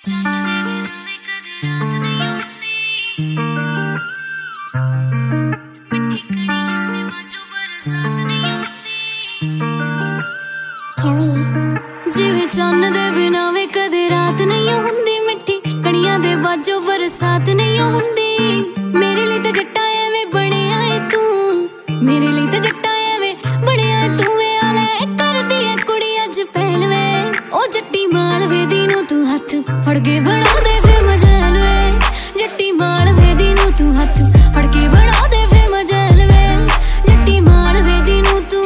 ਜਿਵੇਂ ਚੰਨ ਦੇ ਬਿਨਾਂ ਵੇ ਕਦੇ ਰਾਤ ਨਹੀਂ ਹੁੰਦੀ, ਮਿੱਠੀ ਕਣੀਆਂ ਦੇ ਬਾਝੋਂ ਬਰਸਾਤ ਨਹੀਂ ਹੁੰਦੀ। ਮੇਰੇ ਲਈ ਤਾਂ ਜੱਟਾ ਐਵੇਂ ਬਣਿਆ ਏ ਤੂੰ, ਮੇਰੇ ਲਈ ਤਾਂ ਜੱਟਾ ਐਵੇਂ ਬਣਿਆ ਏ ਤੂੰ। ਵੇ ਆਲੇ ਕਰਦੀ ਏ ਕੁੜੀ ਅੱਜ ਪਹਿਲਵੇ, ਉਹ ਜੱਟੀ ਮਾਲਵੇ ਦੀ ਨੂੰ ਤੂੰ ਹੱਥ ਫੜ ਕੇ ਬਣਾ ਦੇ ਫੇ ਮਜਲ ਵੇ। ਜੱਟੀ ਮਾਲਵੇ ਦੀ ਨੂੰ ਤੂੰ ਹੱਥ ਫੜ ਕੇ ਬਣਾ ਦੇ ਫੇ ਮਜਲ ਵੇ। ਜੱਟੀ ਮਾਲਵੇ ਦੀ ਨੂੰ ਤੂੰ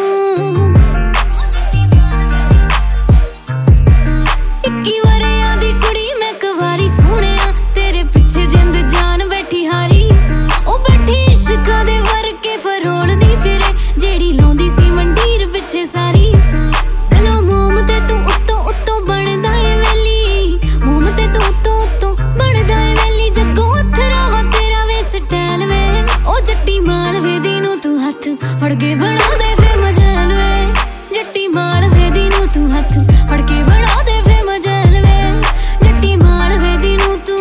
ਇੱਕੀ ਵਰਿਆਂ ਦੀ ਕੁੜੀ ਮੈਂ ਕਵਾਰੀ ਸੋਹਣਿਆ, ਤੇਰੇ ਪਿੱਛੇ ਜਿੰਦ ਜਾਨ ਬੈਠੀ ਹਾਰੀ। ਉਹ ਬੈਠੀ ਇਸ਼ਕਾਂ ਦੇ ਵਰਕੇ ਫਰੋਲਦੀ ਫਿਰੇ, ਜਿਹੜੀ ਲਾਉਂਦੀ ਸੀ ਮੰਡੀਰ ਪਿੱਛੇ ਸਾਰੀ। ਦਿਲੋਂ ਮੋਮ ਤੇ ਤੂੰ ਉੱਤੋਂ ਉੱਤੋਂ ਬਣਦਾ ਏ ਵੈਲੀ, ਮੋਮ ਤੇ ਤੂੰ ਉੱਤੋਂ ਉੱਤੋਂ ਬਣਦਾ ਏ ਵੈਲੀ। ਜੱਗੋਂ ਅਥਰਾ ਵਾ ਤੇਰਾ ਵੇ ਸਟੈਲ ਵੇ, ਉਹ ਜੱਟੀ ਮਾਲਵੇ ਦੀ ਨੂੰ ਤੂੰ ਹੱਥ ਫੜ ਕੇ ਬਣਾ ਦੇ ਫੇ ਮਜਲ ਵੇ। ਜੱਟੀ ਮਾਲਵੇ ਦੀ ਨੂੰ ਤੂੰ ਹੱਥ ਫੜ ਕੇ ਬਣਾ ਦੇ ਫੇ ਮਜਲ ਵੇ। ਜੱਟੀ ਮਾਲਵੇ ਦੀ ਨੂੰ ਤੂੰ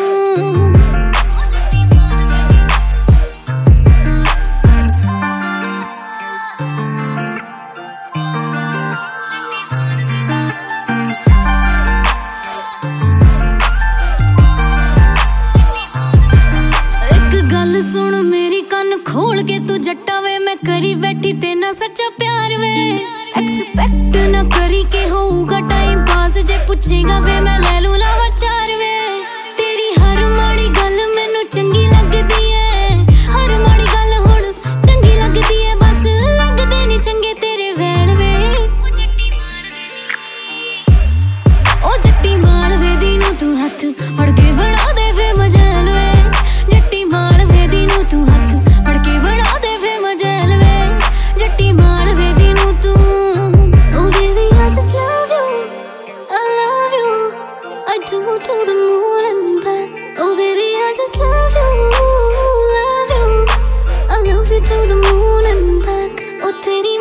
ਸੁਣ ਮੇਰੀ ਕੰਨ ਖੋਲ ਕੇ ਤੂੰ ਜੱਟਾ ਵੇ, ਮੈਂ ਕਰੀ ਬੈਠੀ ਤੇ ਨਾ ਸੱਚਾ ਪਿਆਰ ਵੇ। ਐਕਸਪੈਕਟ ਨਾ ਕਰੀ ਕਿ ਹੋਊਗਾ ਟਾਈਮ ਪਾਸ, ਜੇ ਪੁੱਛੇਗਾ ਵੇ ਮੈਂ ਲੈ ਲੂ ਲਾਵਾ ਚਾਰ ਵੇ। ਤੇਰੀ ਹਰ ਮਾੜੀ ਗੱਲ ਮੈਨੂੰ ਚੰਗੀ ਲੱਗਦੀ ਏ, ਹਰ ਮਾੜੀ ਗੱਲ ਹੁਣ ਚੰਗੀ ਲੱਗਦੀ ਏ। ਬਸ ਲੱਗਦੇ ਨੀ ਚੰਗੇ ਤੇਰੇ ਵੈਣ ਵੇ। ਉਹ ਜੱਟੀ ਮਾਲਵੇ ਦੀ ਨੂੰ ਤੂੰ ਹੱਥ ਫੜ ਕੇ ਬਣਾ ਦੇ ਫੇ ਮਜਲ ਵੇ। ਜੱਟੀ ਮਾਲਵੇ ਦੀ ਨੂੰ ਤੂੰ ਹੱਥ ਫੜ ਕੇ ਬਣਾ ਦੇ ਫੇ ਮਜਲ ਵੇ। ਜੱਟੀ ਮਾਲਵੇ ਦੀ ਨੂੰ ਤੂੰ Oh baby I just love you, I love you, I do to the moon and back। Oh baby I just love you, love you, I love you to the moon and back। Oh तेरी